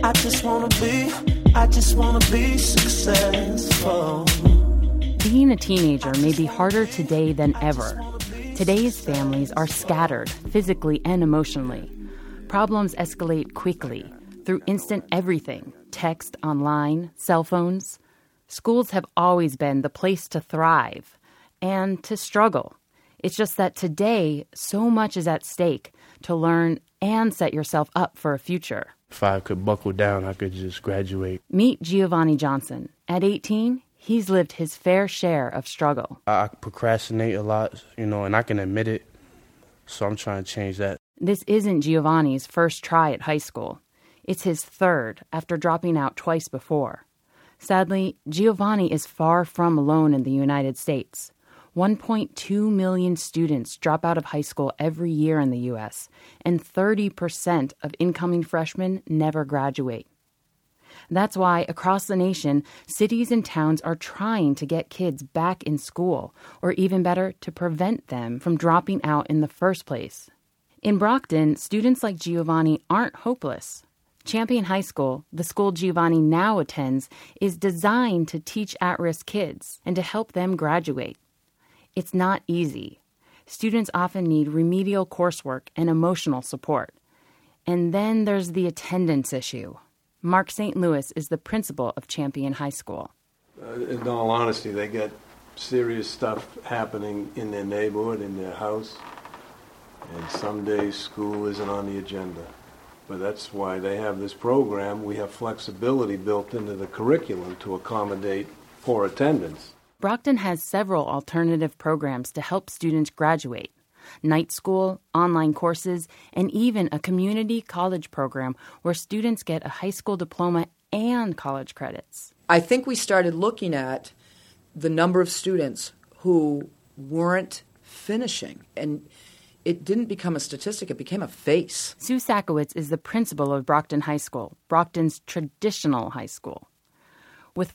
I just wanna be successful. Being a teenager may be harder today than ever. Today's families are scattered, physically and emotionally. Problems escalate quickly through instant everything, text, online, cell phones. Schools have always been the place to thrive and to struggle. It's just that today, so much is at stake to learn and set yourself up for a future. If I could buckle down, I could just graduate. Meet Giovanni Johnson. At 18, he's lived his fair share of struggle. I procrastinate a lot, and I can admit it, so I'm trying to change that. This isn't Giovanni's first try at high school. It's his third after dropping out twice before. Sadly, Giovanni is far from alone in the United States. 1.2 million students drop out of high school every year in the U.S., and 30% of incoming freshmen never graduate. That's why, across the nation, cities and towns are trying to get kids back in school, or even better, to prevent them from dropping out in the first place. In Brockton, students like Giovanni aren't hopeless. Champion High School, the school Giovanni now attends, is designed to teach at-risk kids and to help them graduate. It's not easy. Students often need remedial coursework and emotional support. And then there's the attendance issue. Mark St. Louis is the principal of Champion High School. In all honesty, they get serious stuff happening in their neighborhood, in their house, and some days school isn't on the agenda. But that's why they have this program. We have flexibility built into the curriculum to accommodate poor attendance. Brockton has several alternative programs to help students graduate. Night school, online courses, and even a community college program where students get a high school diploma and college credits. I think we started looking at the number of students who weren't finishing, and it didn't become a statistic, it became a face. Sue Sakowitz is the principal of Brockton High School, Brockton's traditional high school. With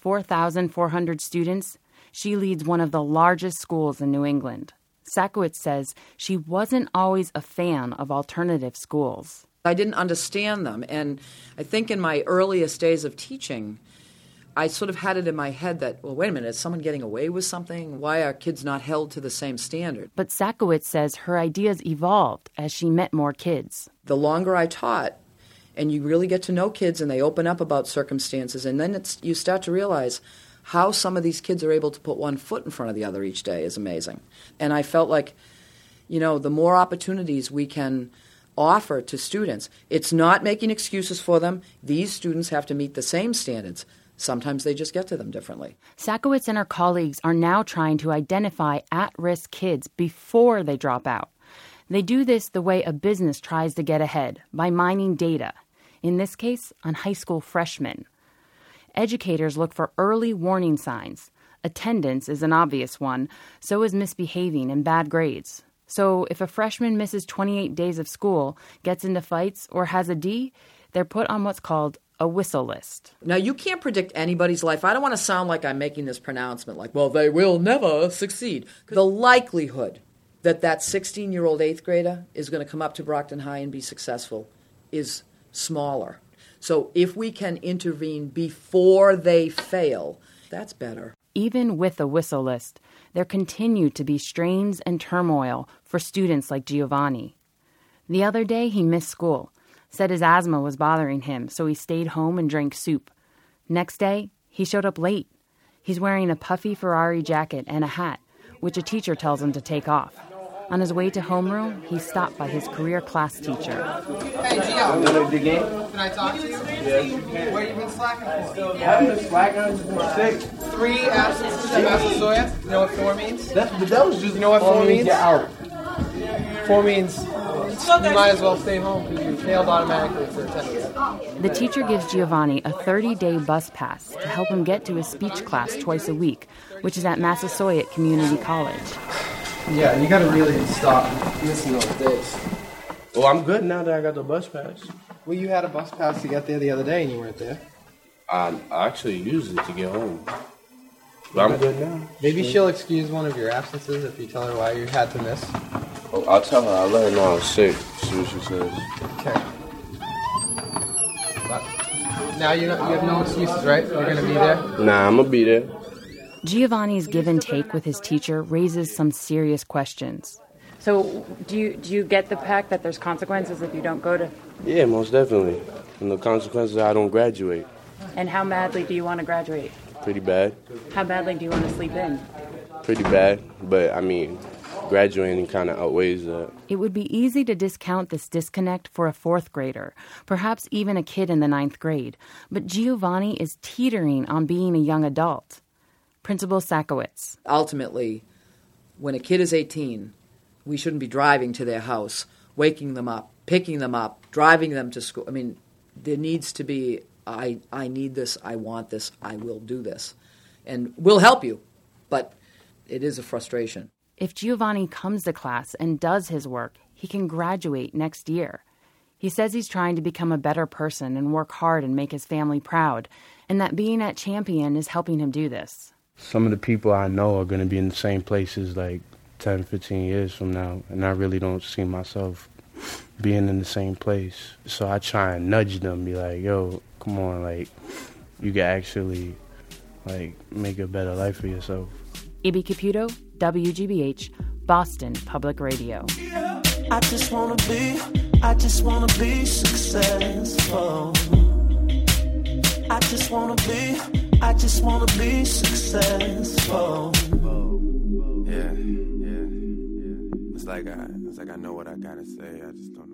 4,400 students, she leads one of the largest schools in New England. Sakowitz says she wasn't always a fan of alternative schools. I didn't understand them, and I think in my earliest days of teaching, I sort of had it in my head that, well, wait a minute, is someone getting away with something? Why are kids not held to the same standard? But Sakowitz says her ideas evolved as she met more kids. The longer I taught, and you really get to know kids and they open up about circumstances, and then you start to realize how some of these kids are able to put one foot in front of the other each day is amazing. And I felt like, the more opportunities we can offer to students, it's not making excuses for them. These students have to meet the same standards. Sometimes they just get to them differently. Sakowitz and her colleagues are now trying to identify at-risk kids before they drop out. They do this the way a business tries to get ahead, by mining data, in this case, on high school freshmen. Educators look for early warning signs. Attendance is an obvious one, so is misbehaving and bad grades. So if a freshman misses 28 days of school, gets into fights, or has a D, they're put on what's called a whistle list. Now, you can't predict anybody's life. I don't want to sound like I'm making this pronouncement like, well, they will never succeed. The likelihood that 16-year-old 8th grader is going to come up to Brockton High and be successful is smaller. So if we can intervene before they fail, that's better. Even with a whistle list, there continue to be strains and turmoil for students like Giovanni. The other day, he missed school, said his asthma was bothering him, so he stayed home and drank soup. Next day, he showed up late. He's wearing a puffy Ferrari jacket and a hat, which a teacher tells him to take off. On his way to homeroom, he stopped by his career class teacher. Hey, Gio. Can I talk to you? Yes. Where you been slacking for? I haven't been slacking. I'm just sick. 3 absences at Massasoit. You know what 4 means? That was just. You know what 4 means? Get out. 4 means you might as well stay home because you failed automatically for attendance. The teacher gives Giovanni a 30-day bus pass to help him get to his speech class twice a week, which is at Massasoit Community College. Yeah, you gotta really stop missing those days. Well, I'm good now that I got the bus pass. Well, you had a bus pass to get there the other day and you weren't there. I actually used it to get home. But I'm good now. Maybe she'll excuse one of your absences if you tell her why you had to miss. Oh, I'll tell her. I'll let her know I was sick. See what she says. Okay. But Now you have no excuses, right? You're going to be there? Nah, I'm going to be there. Giovanni's give and take with his teacher raises some serious questions. So do you get the fact that there's consequences if you don't go to... Yeah, most definitely. And the consequences are I don't graduate. And how badly do you want to graduate? Pretty bad. How badly do you want to sleep in? Pretty bad, but I mean, graduating kind of outweighs that. It would be easy to discount this disconnect for a fourth grader, perhaps even a kid in the 9th grade, but Giovanni is teetering on being a young adult. Principal Sakowitz. Ultimately, when a kid is 18, we shouldn't be driving to their house, waking them up, picking them up, driving them to school. I mean, there needs to be, I need this, I want this, I will do this. And we'll help you, but it is a frustration. If Giovanni comes to class and does his work, he can graduate next year. He says he's trying to become a better person and work hard and make his family proud, and that being at Champion is helping him do this. Some of the people I know are going to be in the same places like 10, 15 years from now, and I really don't see myself being in the same place. So I try and nudge them, be like, yo, come on, like, you can actually, like, make a better life for yourself. Ibi Caputo, WGBH, Boston Public Radio. I just wanna be successful. I just wanna be successful. Yeah. It's like I know what I gotta say. I just don't